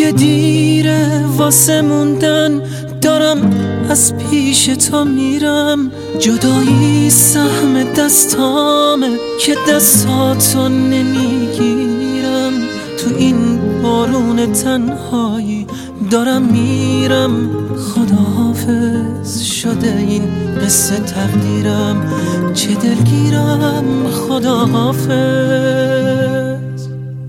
دیگه دیره واسه موندن، دارم از پیش تو میرم. جدایی سهم دستامه که دستاتو نمیگیرم. تو این بارون تنهایی دارم میرم. خداحافظ شده این قصه تقدیرم، چه دلگیرم. خداحافظ.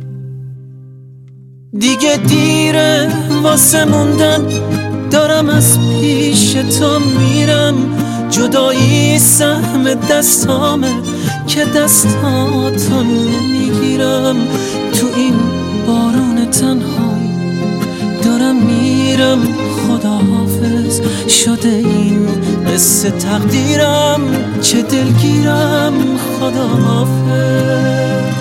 دیگه دیره واسه موندن، دارم از پیش تو میرم. جدایی سهم دستامه که دستاتو نمیگیرم. تو این بارون تنهایی دارم میرم. خداحافظ شده این قصه تقدیرم، چه دلگیرم. خداحافظ.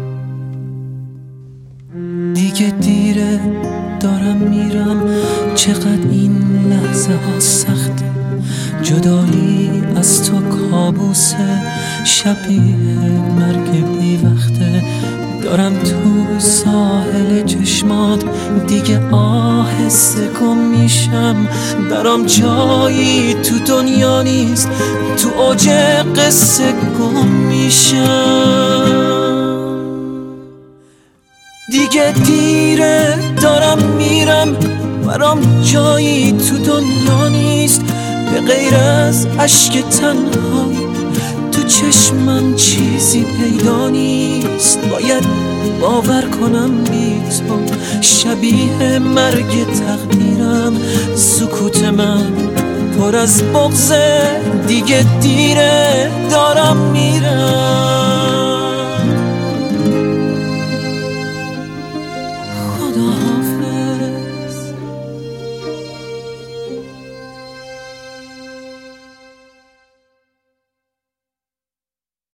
دیگه دیره دارم میرم. چقدر این لحظه ها سخته، جدایی از تو کابوسه، شبیه مرگ بی وقته. دارم تو ساحل چشمات دیگه آهسته گم میشم. برام جایی تو دنیا نیست، تو اوج قصه گم میشم. دیگه دیره دارم میرم، برام جایی تو دنیا نیست به غیر از اشک تنهایی. تو چشمم چیزی پیدا نیست، باید باور کنم بی تو شبیه مرگ تقدیرم. سکوت من پر از بغضه، دیگه دیره دارم میرم.